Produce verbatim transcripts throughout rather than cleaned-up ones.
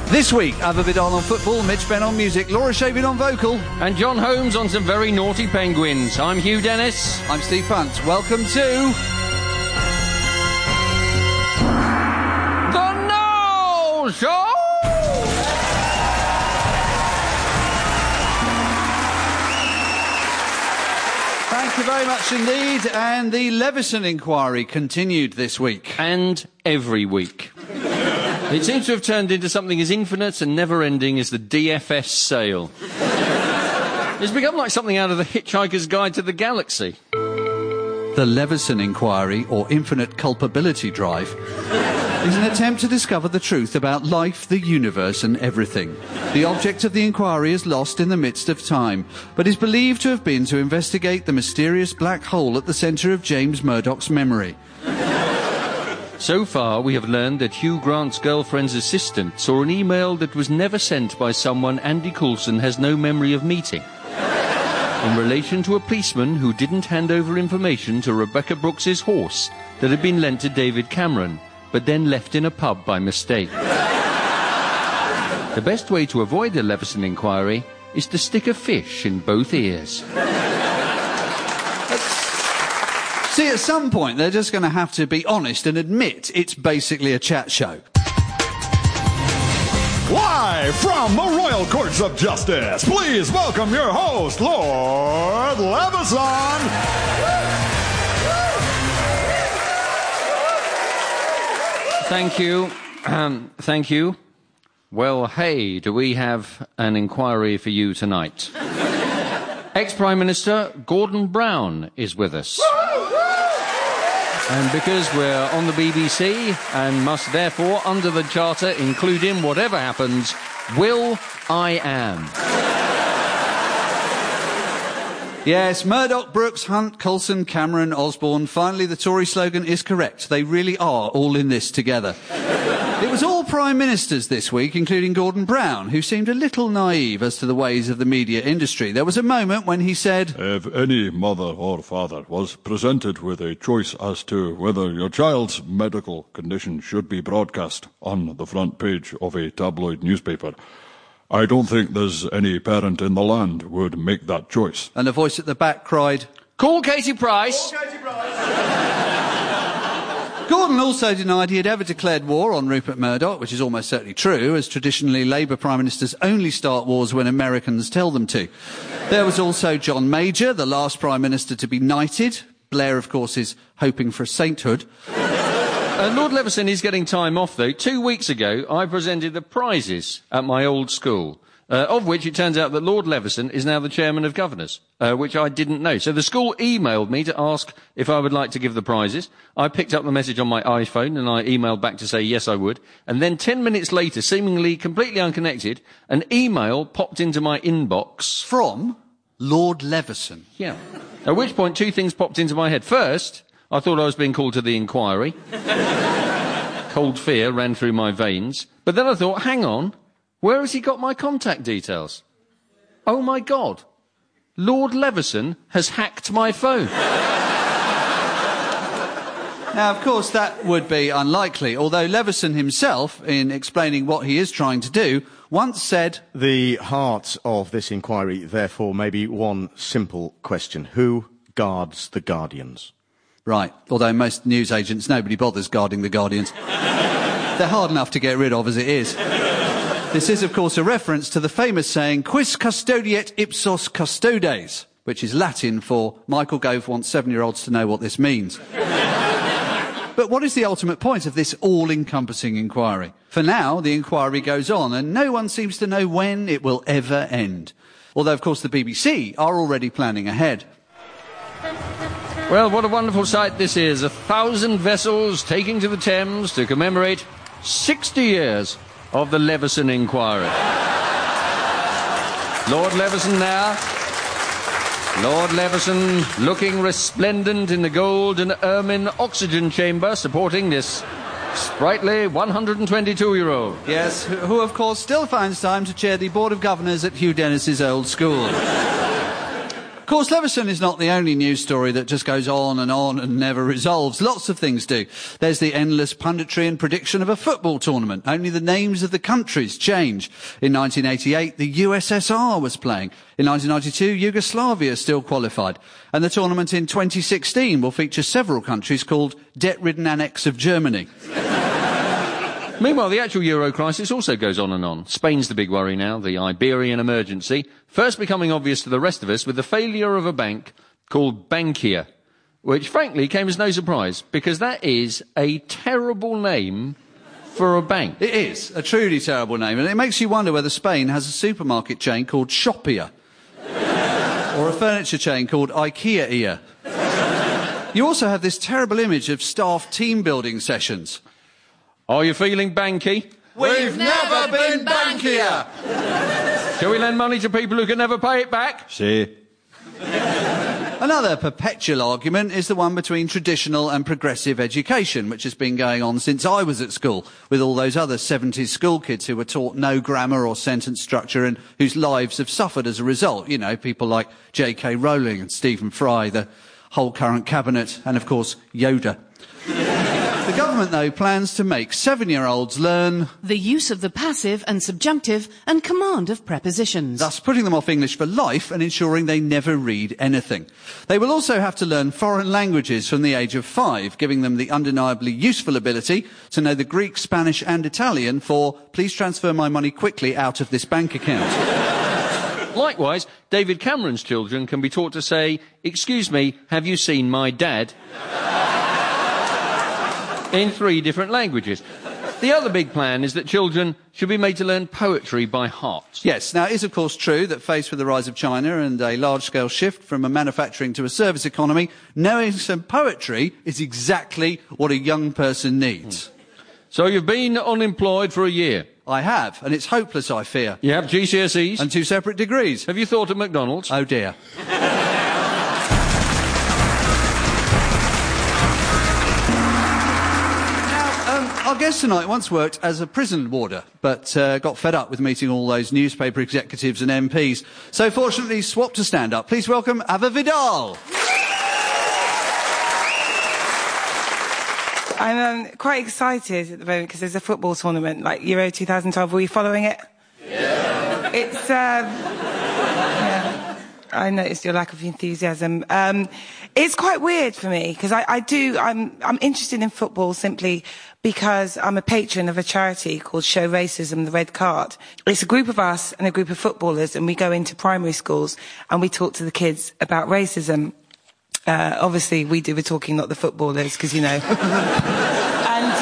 This week, Ava Vidal on football, Mitch Ben on music, Laura Shavin on vocal. And John Holmes on some very naughty penguins. I'm Hugh Dennis. I'm Steve Punt. Welcome to... The Noel Show! Thank you very much indeed. And the Leveson inquiry continued this week. And every week. It seems to have turned into something as infinite and never-ending as the D F S sale. It's become like something out of the Hitchhiker's Guide to the Galaxy. The Leveson inquiry, or infinite culpability drive, is an attempt to discover the truth about life, the universe and everything. The object of the inquiry is lost in the midst of time, but is believed to have been to investigate the mysterious black hole at the centre of James Murdoch's memory. So far, we have learned that Hugh Grant's girlfriend's assistant saw an email that was never sent by someone Andy Coulson has no memory of meeting, in relation to a policeman who didn't hand over information to Rebecca Brooks's horse that had been lent to David Cameron, but then left in a pub by mistake. The best way to avoid a Leveson inquiry is to stick a fish in both ears. See, at some point, they're just going to have to be honest and admit it's basically a chat show. Live from the Royal Courts of Justice, please welcome your host, Lord Leveson. Thank you. Um, thank you. Well, hey, do we have an inquiry for you tonight? Ex-Prime Minister Gordon Brown is with us. And because we're on the B B C and must therefore, under the Charter, include in whatever happens, Will I Am. Yes, Murdoch, Brooks, Hunt, Coulson, Cameron, Osborne. Finally, the Tory slogan is correct. They really are all in this together. It was all Prime Ministers this week, including Gordon Brown, who seemed a little naive as to the ways of the media industry. There was a moment when he said, If any mother or father was presented with a choice as to whether your child's medical condition should be broadcast on the front page of a tabloid newspaper, I don't think there's any parent in the land would make that choice. And a voice at the back cried, Call Katie Price! Call Katie Price! Gordon also denied he had ever declared war on Rupert Murdoch, which is almost certainly true, as traditionally Labour Prime Ministers only start wars when Americans tell them to. There was also John Major, the last Prime Minister to be knighted. Blair, of course, is hoping for sainthood. Uh, Lord Leveson is getting time off, though. Two weeks ago, I presented the prizes at my old school, uh, of which it turns out that Lord Leveson is now the chairman of governors, uh, which I didn't know. So the school emailed me to ask if I would like to give the prizes. I picked up the message on my iPhone and I emailed back to say yes, I would. And then ten minutes later, seemingly completely unconnected, an email popped into my inbox. From Lord Leveson. Yeah. At which point, two things popped into my head. First, I thought I was being called to the inquiry. Cold fear ran through my veins. But then I thought, hang on, where has he got my contact details? Oh my God, Lord Leveson has hacked my phone. Now, of course, that would be unlikely, although Leveson himself, in explaining what he is trying to do, once said, The heart of this inquiry, therefore, may be one simple question. Who guards the Guardians? Right, although most newsagents, nobody bothers guarding the Guardians. They're hard enough to get rid of as it is. This is, of course, a reference to the famous saying, Quis custodiet ipsos custodes, which is Latin for Michael Gove wants seven-year-olds to know what this means. But what is the ultimate point of this all-encompassing inquiry? For now, the inquiry goes on, and no one seems to know when it will ever end. Although, of course, the B B C are already planning ahead. Well, what a wonderful sight this is. A thousand vessels taking to the Thames to commemorate sixty years of the Leveson inquiry. Lord Leveson now. Lord Leveson looking resplendent in the gold and ermine oxygen chamber, supporting this sprightly one hundred twenty-two-year-old. Yes, who, who, of course, still finds time to chair the Board of Governors at Hugh Dennis's old school. Of course, Leveson is not the only news story that just goes on and on and never resolves. Lots of things do. There's the endless punditry and prediction of a football tournament. Only the names of the countries change. In nineteen eighty-eight, the U S S R was playing. In nineteen ninety-two, Yugoslavia still qualified. And the tournament in twenty sixteen will feature several countries called debt-ridden annex of Germany. Meanwhile, the actual euro crisis also goes on and on. Spain's the big worry now, the Iberian emergency, first becoming obvious to the rest of us with the failure of a bank called Bankia, which frankly came as no surprise, because that is a terrible name for a bank. It is a truly terrible name, and it makes you wonder whether Spain has a supermarket chain called Shopia or a furniture chain called IKEA. You also have this terrible image of staff team-building sessions. Are you feeling banky? We've never been bankier! Shall we lend money to people who can never pay it back? See. Another perpetual argument is the one between traditional and progressive education, which has been going on since I was at school, with all those other seventies school kids who were taught no grammar or sentence structure and whose lives have suffered as a result. You know, people like J K Rowling and Stephen Fry, the whole current cabinet, and of course, Yoda. The government, though, plans to make seven-year-olds learn the use of the passive and subjunctive and command of prepositions, thus putting them off English for life and ensuring they never read anything. They will also have to learn foreign languages from the age of five, giving them the undeniably useful ability to know the Greek, Spanish and Italian for please transfer my money quickly out of this bank account. Likewise, David Cameron's children can be taught to say, "Excuse me, have you seen my dad?" in three different languages. The other big plan is that children should be made to learn poetry by heart. Yes, now it is of course true that faced with the rise of China and a large-scale shift from a manufacturing to a service economy, knowing some poetry is exactly what a young person needs. So you've been unemployed for a year? I have, and it's hopeless, I fear. You have G C S Es? And two separate degrees. Have you thought of McDonald's? Oh dear. Our guest tonight once worked as a prison warder, but uh, got fed up with meeting all those newspaper executives and M Ps. So fortunately swapped to stand-up. Please welcome Ava Vidal. I'm um, quite excited at the moment because there's a football tournament, like Euro twenty twelve. Were you following it? Yeah. It's, um, yeah. I noticed your lack of enthusiasm. Um, it's quite weird for me because I, I do, I'm, I'm interested in football simply because I'm a patron of a charity called Show Racism the Red Card. It's a group of us and a group of footballers, and we go into primary schools and we talk to the kids about racism. Uh, obviously, we do the talking, not the footballers, because, you know. and,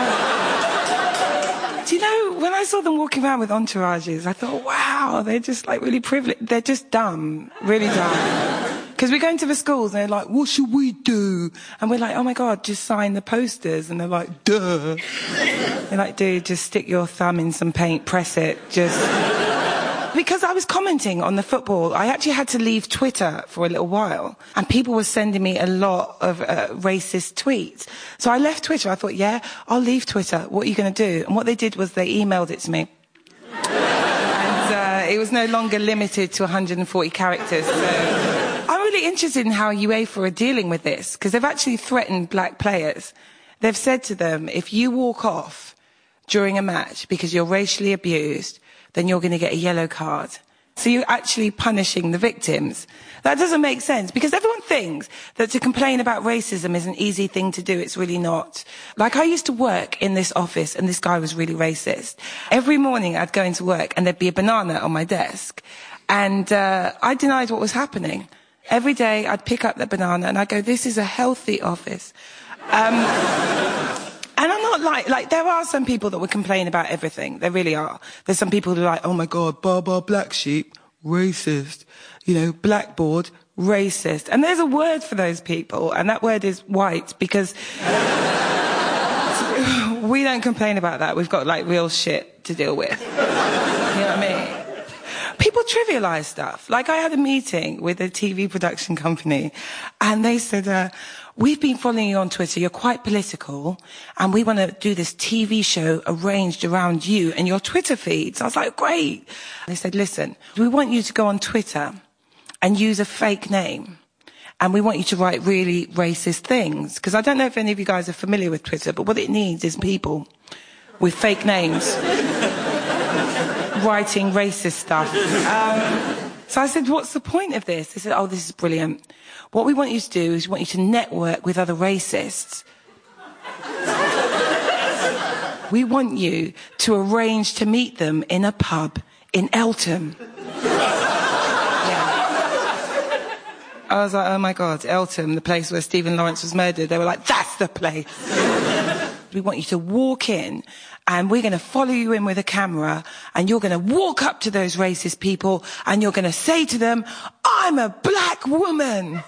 uh, do you know, when I saw them walking around with entourages, I thought, wow, they're just, like, really privileged. They're just dumb, really dumb. Because we go into the schools and they're like, what should we do? And we're like, oh my God, just sign the posters. And they're like, duh. They're like, dude, just stick your thumb in some paint, press it, just... Because I was commenting on the football, I actually had to leave Twitter for a little while. And people were sending me a lot of uh, racist tweets. So I left Twitter. I thought, yeah, I'll leave Twitter. What are you going to do? And what they did was they emailed it to me. and uh, it was no longer limited to one hundred forty characters. So I'm really interested in how UEFA are dealing with this, because they've actually threatened black players. They've said to them, if you walk off during a match because you're racially abused, then you're going to get a yellow card. So you're actually punishing the victims. That doesn't make sense, because everyone thinks that to complain about racism is an easy thing to do. It's really not. Like, I used to work in this office and this guy was really racist. Every morning I'd go into work and there'd be a banana on my desk. And uh, I denied what was happening. Every day I'd pick up that banana and I'd go, this is a healthy office. Um... And I'm not like, like, there are some people that would complain about everything. There really are. There's some people who are like, oh my God, Baba Black Sheep, racist. You know, blackboard, racist. And there's a word for those people, and that word is white, because we don't complain about that. We've got, like, real shit to deal with. You know what I mean? People trivialise stuff. Like, I had a meeting with a T V production company, and they said, uh, we've been following you on Twitter, you're quite political, and we want to do this T V show arranged around you and your Twitter feeds. I was like, great. They said, listen, we want you to go on Twitter and use a fake name. And we want you to write really racist things. Because I don't know if any of you guys are familiar with Twitter, but what it needs is people with fake names writing racist stuff. Um, so I said, what's the point of this? They said, oh, this is brilliant. What we want you to do is we want you to network with other racists. We want you to arrange to meet them in a pub in Eltham. I was like, oh my God, Eltham, the place where Stephen Lawrence was murdered. They were like, that's the place. We want you to walk in and we're going to follow you in with a camera and you're going to walk up to those racist people and you're going to say to them, I'm a black woman.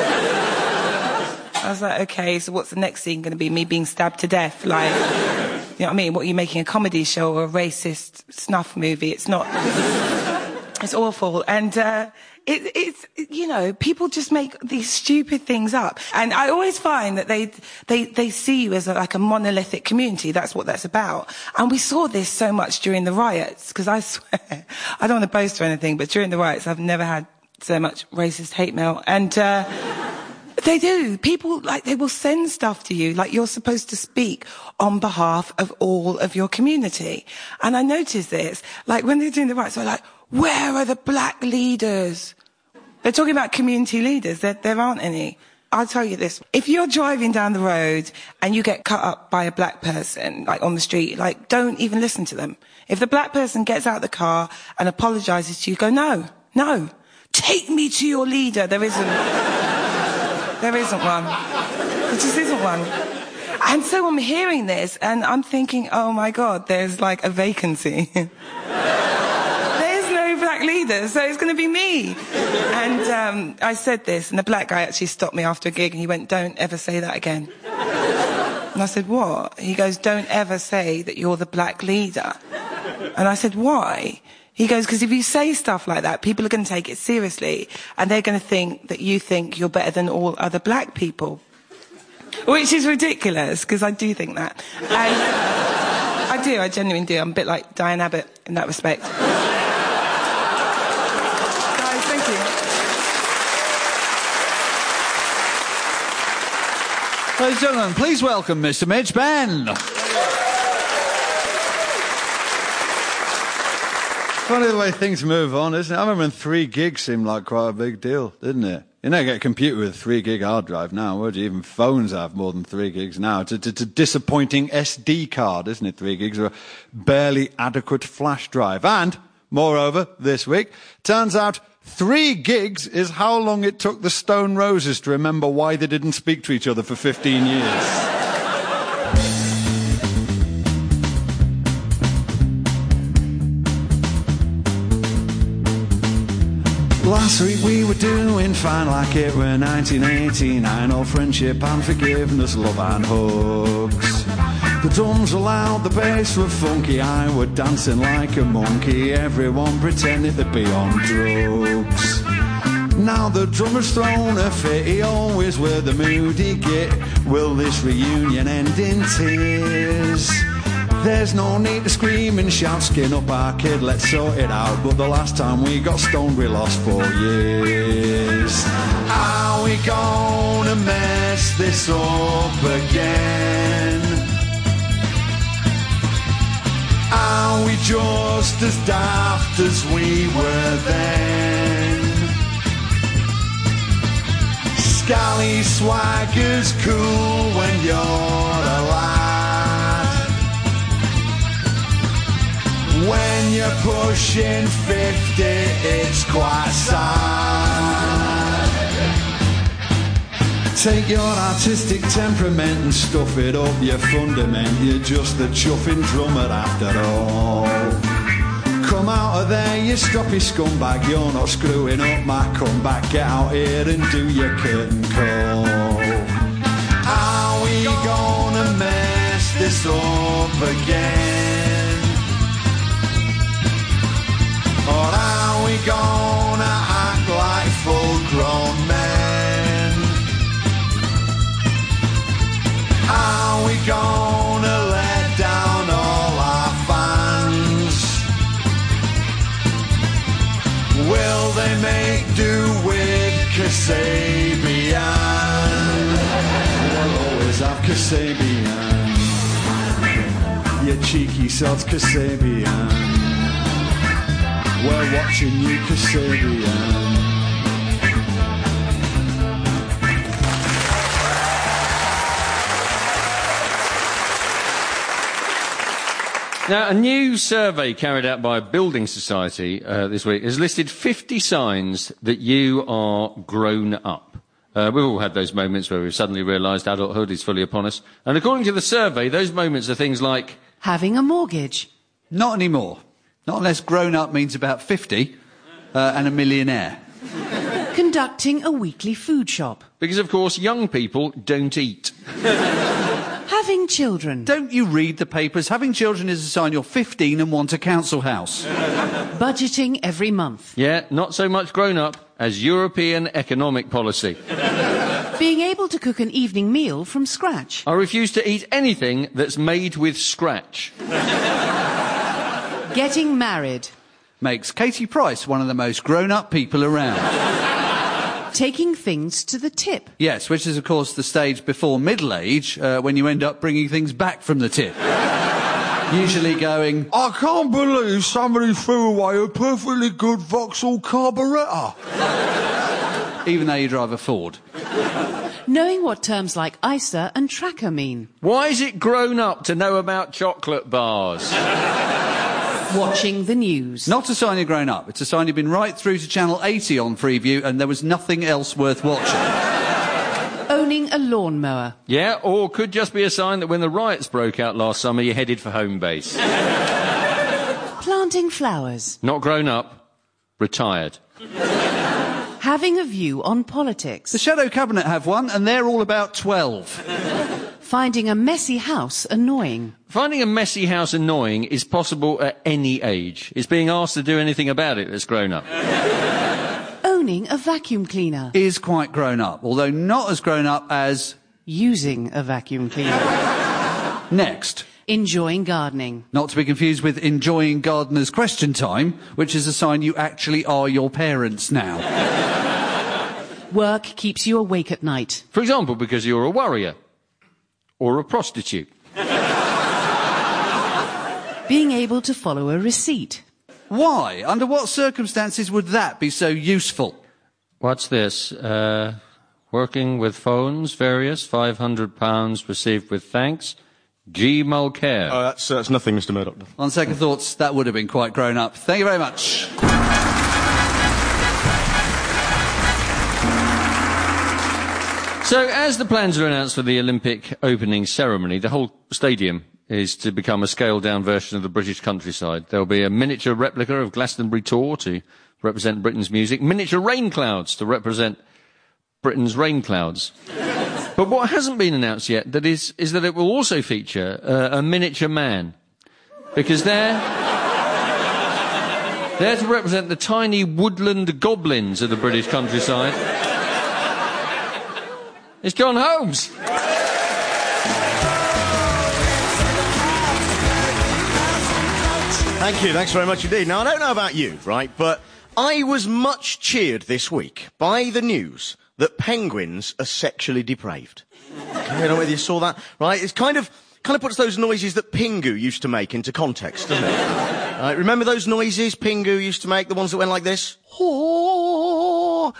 I was like, okay, so what's the next scene going to be? Me being stabbed to death? Like, you know what I mean? What, are you making a comedy show or a racist snuff movie? It's not... It's awful. And uh, it, it's, you know, people just make these stupid things up. And I always find that they they, they see you as a, like a monolithic community. That's what that's about. And we saw this so much during the riots, because I swear, I don't want to boast or anything, but during the riots, I've never had so much racist hate mail. And... Uh, They do. People, like, they will send stuff to you, like you're supposed to speak on behalf of all of your community. And I noticed this, like, when they're doing the riots, they're like, where are the black leaders? They're talking about community leaders. There, there aren't any. I'll tell you this. If you're driving down the road and you get cut up by a black person, like, on the street, like, don't even listen to them. If the black person gets out of the car and apologizes to you, go, no, no, take me to your leader. There isn't... There isn't one. There just isn't one. And so I'm hearing this and I'm thinking, oh my God, there's like a vacancy. There's no black leader, so it's going to be me. And um, I said this and the black guy actually stopped me after a gig and he went, don't ever say that again. And I said, what? He goes, don't ever say that you're the black leader. And I said, why? He goes, because if you say stuff like that, people are going to take it seriously and they're going to think that you think you're better than all other black people. Which is ridiculous, because I do think that. And I do, I genuinely do. I'm a bit like Diane Abbott in that respect. Guys, thank you. Ladies and gentlemen, please welcome Mister Mitch Benn. Funny the way things move on, isn't it? I remember when three gigs seemed like quite a big deal, didn't it? You know, you get a computer with a three gig hard drive now, would you? Even phones have more than three gigs now. It's a, it's a disappointing S D card, isn't it? Three gigs or a barely adequate flash drive. And, moreover, this week, turns out three gigs is how long it took the Stone Roses to remember why they didn't speak to each other for fifteen years. Last week we were doing fine like it were nineteen eighty-nine. All friendship and forgiveness, love and hugs. The drums were loud, the bass were funky. I were dancing like a monkey. Everyone pretended they'd be on drugs. Now the drummer's thrown a fit. He always with a moody git. Will this reunion end in tears? There's no need to scream and shout, skin up our kid, let's sort it out. But the last time we got stoned we lost four years. Are we gonna mess this up again? Are we just as daft as we were then? Scally swagger's cool when you're alive. When you're pushing fifty, it's quite sad. Take your artistic temperament and stuff it up your fundament. You're just the chuffing drummer after all. Come out of there, you stroppy scumbag. You're not screwing up my comeback. Get out here and do your curtain call. Are we gonna mess this up again? Or are we gonna act like full-grown men? Are we gonna let down all our fans? Will they make do Kasabian. We'll always have Kasabian. You cheeky sods, Kasabian. We're watching you, Kasabian. Now, a new survey carried out by a building society uh, this week has listed fifty signs that you are grown up. Uh, we've all had those moments where we've suddenly realised adulthood is fully upon us. And according to the survey, those moments are things like... Having a mortgage. Not anymore. Not unless grown up means about fifty uh, and a millionaire. Conducting a weekly food shop. Because, of course, young people don't eat. Having children. Don't you read the papers? Having children is a sign you're fifteen and want a council house. Budgeting every month. Yeah, not so much grown up as European economic policy. Being able to cook an evening meal from scratch. I refuse to eat anything that's made with scratch. Getting married. Makes Katie Price one of the most grown-up people around. Taking things to the tip. Yes, which is, of course, the stage before middle age, uh, when you end up bringing things back from the tip. Usually going, I can't believe somebody threw away a perfectly good Vauxhall carburettor. even though you drive a Ford. Knowing what terms like I S A and tracker mean. Why is it grown up to know about chocolate bars? Watching the news. Not a sign you're grown up. It's a sign you've been right through to channel eighty on Freeview and there was nothing else worth watching. Owning a lawnmower. Yeah, or could just be a sign that when the riots broke out last summer, you headed for home base. Planting flowers. Not grown up, retired. Having a view on politics. The Shadow Cabinet have one, and they're all about twelve. Finding a messy house annoying. Finding a messy house annoying is possible at any age. It's being asked to do anything about it that's grown up. Owning a vacuum cleaner. Is quite grown up, although not as grown up as... Using a vacuum cleaner. Next. Enjoying gardening. Not to be confused with enjoying gardener's question time, which is a sign you actually are your parents now. Work keeps you awake at night. For example, because you're a worrier. Or a prostitute. Being able to follow a receipt. Why? Under what circumstances would that be so useful? What's this? Uh, working with phones, various, five hundred pounds received with thanks. G. Mulcair. Oh, that's, uh, that's nothing, Mister Murdoch. On second thoughts, that would have been quite grown up. Thank you very much. So, as the plans are announced for the Olympic opening ceremony, the whole stadium is to become a scaled-down version of the British countryside. There'll be a miniature replica of Glastonbury Tor to represent Britain's music, miniature rain clouds to represent Britain's rain clouds. But what hasn't been announced yet that is, is that it will also feature uh, a miniature man. Because they're, they're to represent the tiny woodland goblins of the British countryside. It's John Holmes. Thank you, thanks very much indeed. Now, I don't know about you, right, but I was much cheered this week by the news that penguins are sexually depraved. Okay, I don't know whether you saw that, right? It's kind of, kind of puts those noises that Pingu used to make into context, doesn't it? Right, remember those noises Pingu used to make, the ones that went like this? Well,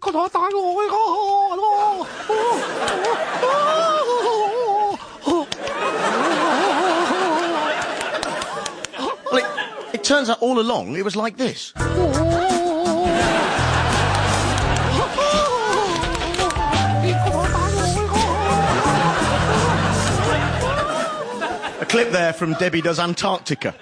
it, it turns out all along it was like this. A clip there from Debbie Does Antarctica.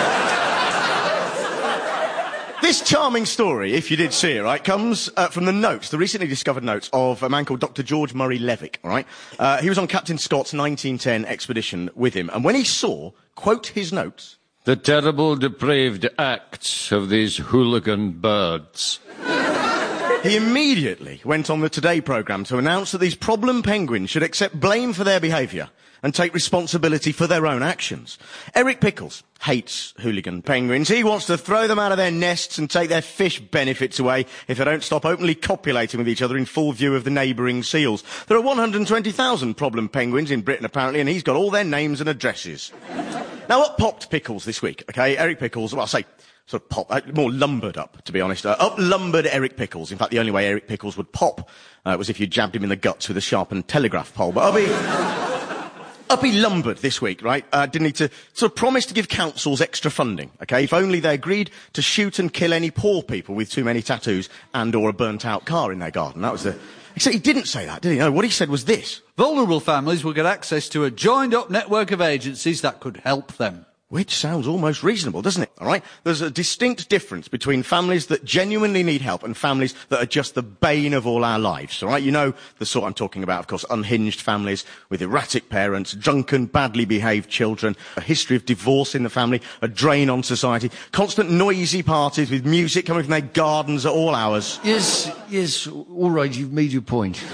This charming story, if you did see it, right, comes uh, from the notes, the recently discovered notes of a man called Doctor George Murray Levick, all right? Uh, he was on Captain Scott's nineteen ten expedition with him, and when he saw, quote his notes... The terrible, depraved acts of these hooligan birds. He immediately went on the Today programme to announce that these problem penguins should accept blame for their behaviour and take responsibility for their own actions. Eric Pickles hates hooligan penguins. He wants to throw them out of their nests and take their fish benefits away if they don't stop openly copulating with each other in full view of the neighbouring seals. There are one hundred twenty thousand problem penguins in Britain, apparently, and he's got all their names and addresses. Now, what popped Pickles this week? Okay, Eric Pickles, well, I'll say, sort of pop, uh, more lumbered up, to be honest. Uh, up lumbered Eric Pickles. In fact, the only way Eric Pickles would pop uh, was if you jabbed him in the guts with a sharpened telegraph pole. But I'll be... up he lumbered this week, right? Uh, didn't he to sort of promise to give councils extra funding, okay? If only they agreed to shoot and kill any poor people with too many tattoos and or a burnt-out car in their garden. That was the... Except he didn't say that, did he? No, what he said was this. Vulnerable families will get access to a joined-up network of agencies that could help them. Which sounds almost reasonable, doesn't it? All right? There's a distinct difference between families that genuinely need help and families that are just the bane of all our lives, all right? You know the sort I'm talking about, of course, unhinged families with erratic parents, drunken, badly behaved children, a history of divorce in the family, a drain on society, constant noisy parties with music coming from their gardens at all hours. Yes, yes, all right, you've made your point.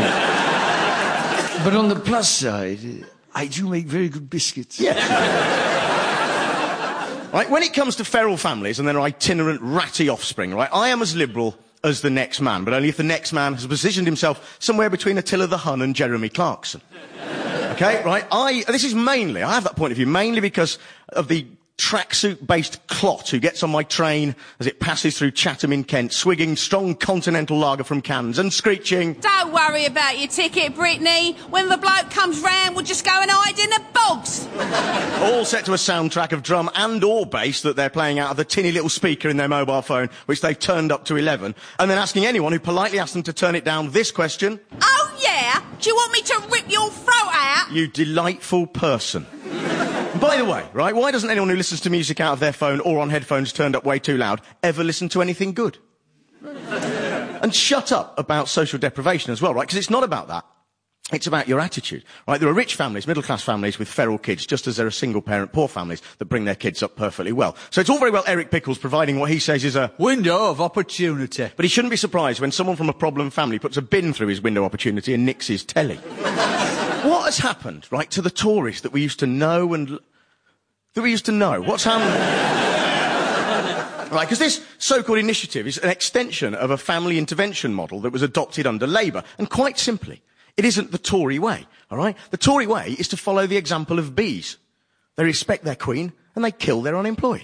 But on the plus side, I do make very good biscuits. Yeah. Right, when it comes to feral families and their itinerant ratty offspring, right, I am as liberal as the next man, but only if the next man has positioned himself somewhere between Attila the Hun and Jeremy Clarkson. Okay, right, I, this is mainly, I have that point of view, mainly because of the tracksuit-based clot who gets on my train as it passes through Chatham in Kent, swigging strong continental lager from cans and screeching... Don't worry about your ticket, Brittany. When the bloke comes round, we'll just go and hide in the bogs. All set to a soundtrack of drum and or bass that they're playing out of the tinny little speaker in their mobile phone, which they've turned up to eleven, and then asking anyone who politely asks them to turn it down this question... Oh, yeah? Do you want me to rip your throat out? You delightful person. By the way, right, why doesn't anyone who listens to music out of their phone or on headphones turned up way too loud ever listen to anything good? And shut up about social deprivation as well, right? Because it's not about that. It's about your attitude, right? There are rich families, middle-class families with feral kids, just as there are single-parent poor families that bring their kids up perfectly well. So it's all very well Eric Pickles providing what he says is a... window of opportunity. But he shouldn't be surprised when someone from a problem family puts a bin through his window opportunity and nicks his telly. What has happened, right, to the Tories that we used to know and... that we used to know? What's happened? Right, because this so-called initiative is an extension of a family intervention model that was adopted under Labour. And quite simply, it isn't the Tory way, all right? The Tory way is to follow the example of bees. They respect their queen and they kill their unemployed.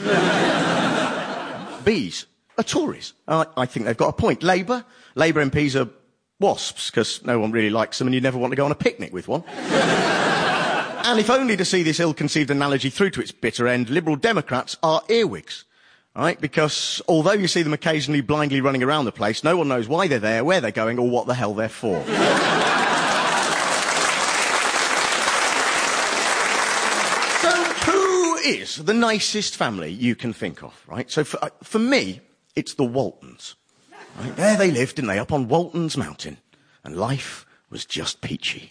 Bees are Tories. I, I think they've got a point. Labour? Labour M Ps are wasps, because no one really likes them and you never want to go on a picnic with one. And if only to see this ill-conceived analogy through to its bitter end, Liberal Democrats are earwigs. Right? Because although you see them occasionally blindly running around the place, no one knows why they're there, where they're going, or what the hell they're for. So who is the nicest family you can think of, right? So for, uh, for me, it's the Waltons. Right? There they lived, didn't they, up on Walton's Mountain. And life was just peachy.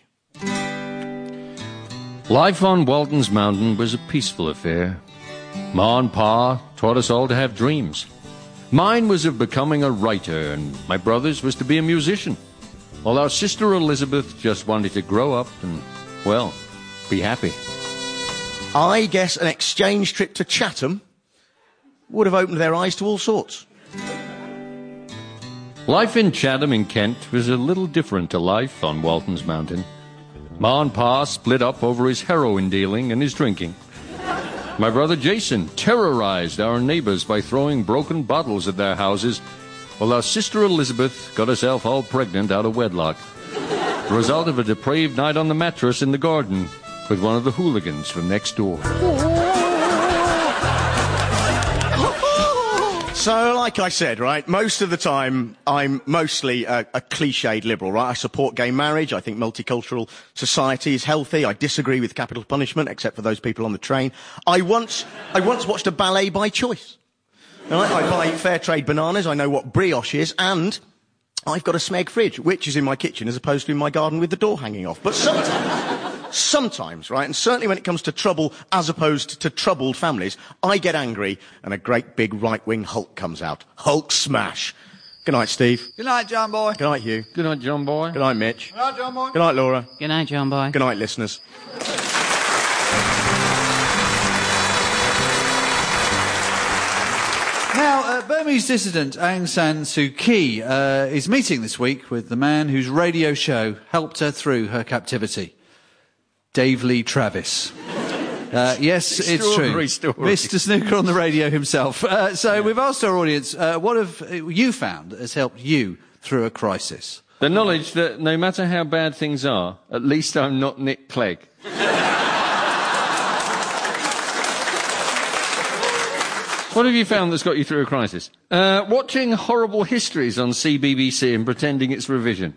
Life on Walton's Mountain was a peaceful affair. Ma and Pa taught us all to have dreams. Mine was of becoming a writer, and my brother's was to be a musician. While our sister Elizabeth just wanted to grow up and, well, be happy. I guess an exchange trip to Chatham would have opened their eyes to all sorts. Life in Chatham in Kent was a little different to life on Walton's Mountain. Ma and Pa split up over his heroin dealing and his drinking. My brother Jason terrorized our neighbors by throwing broken bottles at their houses, while our sister Elizabeth got herself all pregnant out of wedlock. The result of a depraved night on the mattress in the garden with one of the hooligans from next door. So, like I said, right, most of the time, I'm mostly a, a cliched liberal, right? I support gay marriage. I think multicultural society is healthy. I disagree with capital punishment, except for those people on the train. I once, I once watched a ballet by choice. Right? I buy fair trade bananas. I know what brioche is, and I've got a Smeg fridge, which is in my kitchen as opposed to in my garden with the door hanging off. But sometimes... Sometimes, right, and certainly when it comes to trouble as opposed to troubled families, I get angry and a great big right-wing Hulk comes out. Hulk smash. Good night, Steve. Good night, John Boy. Good night, Hugh. Good night, John Boy. Good night, Mitch. Good night, John Boy. Good night, Laura. Good night, John Boy. Good night, listeners. Now, uh, Burmese dissident Aung San Suu Kyi uh, is meeting this week with the man whose radio show helped her through her captivity, Dave Lee Travis. Uh, yes, it's true. Story. Mister Snooker on the radio himself. Uh, so yeah. We've asked our audience, uh, what have you found has helped you through a crisis? The knowledge that no matter how bad things are, at least I'm not Nick Clegg. What have you found that's got you through a crisis? Uh, watching horrible histories on C B B C and pretending it's revision.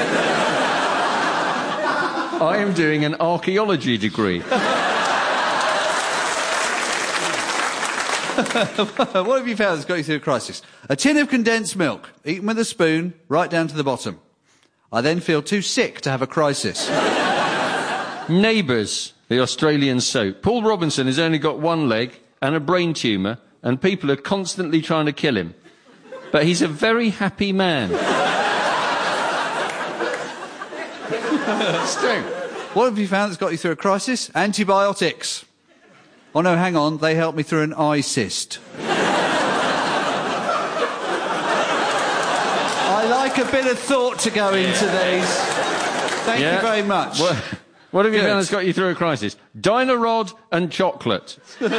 I am doing an archaeology degree. What have you found that's got you through a crisis? A tin of condensed milk, eaten with a spoon, right down to the bottom. I then feel too sick to have a crisis. Neighbours, the Australian soap. Paul Robinson has only got one leg and a brain tumour, and people are constantly trying to kill him. But he's a very happy man. Stu, what have you found that's got you through a crisis? Antibiotics. Oh no, hang on, they helped me through an eye cyst. I like a bit of thought to go into these. Thank Yeah. you very much. What, what have you Good. found that's got you through a crisis? Dynarod and chocolate. But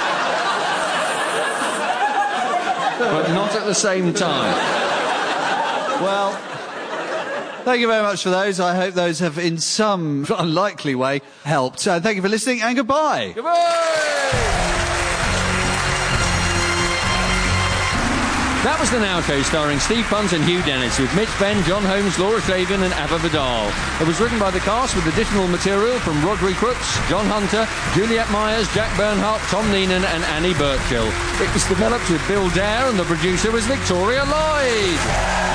not at the same time. Well, thank you very much for those. I hope those have, in some unlikely way, helped. Uh, thank you for listening, and goodbye. That was The Now Show, starring Steve Punt and Hugh Dennis, with Mitch Benn, John Holmes, Laura Shaven and Ava Vidal. It was written by the cast with additional material from Rodri Crooks, John Hunter, Juliet Myers, Jack Bernhardt, Tom Neenan and Annie Birchill. It was developed with Bill Dare, and the producer was Victoria Lloyd.